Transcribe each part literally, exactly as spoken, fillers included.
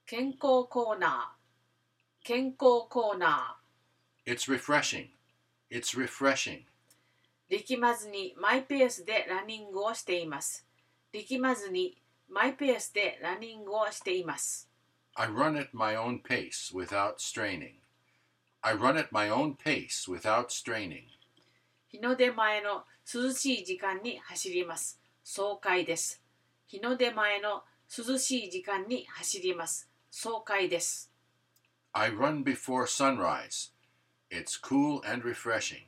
健康コーナー、健康コーナ It's refreshing. It's refreshing. ー。力まずにマイペースでランニングをしています。力まずにマイペースでランニングをしています。 I run at my own pace without straining. I run at my own pace without straining. 日の出前の涼しい時間に走ります。爽快です。日の出前の涼しい時間に走ります。爽快です。 I run before sunrise. It's cool and refreshing.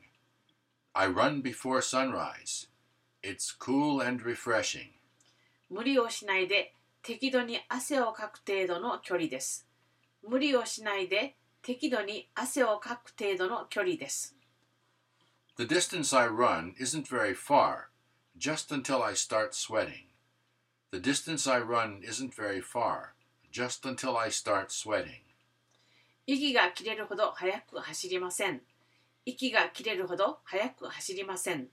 I run before sunrise. It's cool and refreshing. 無理をしないで適度に汗をかく程度の距離です。無理をしないで適度に汗をかく程度の距離です。 The distance I run isn't very far, just until I start sweating. The distance I run isn't very far, just until I start sweating. 息が切れるほど速く走りません。息が切れるほど速く走りません。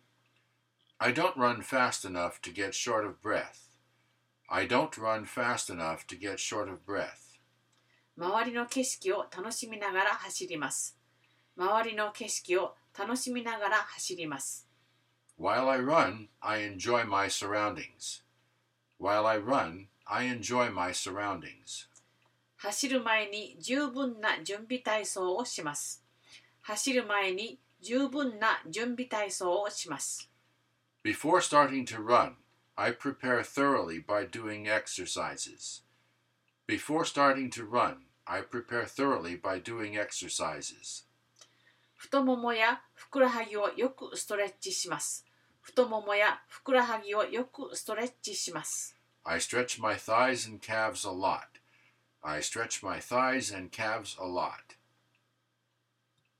I don't run fast enough to get short of breath. I don't run fast enough to get short of breath. 周りの景色を楽しみながら走ります。周りの景色を楽しみながら走ります。 While I run, I enjoy my surroundings. While I run, I enjoy my surroundings. 走る前に十分な準備体操をします。走る前に十分な準備体操をします。 Before starting to run, I prepare thoroughly by doing exercises. Before starting to run, I prepare thoroughly by doing exercises. 太ももやふくらはぎをよくストレッチします。太ももやふくらはぎをよくストレッチします。 I stretch my thighs and calves a lot. I stretch my thighs and calves a lot.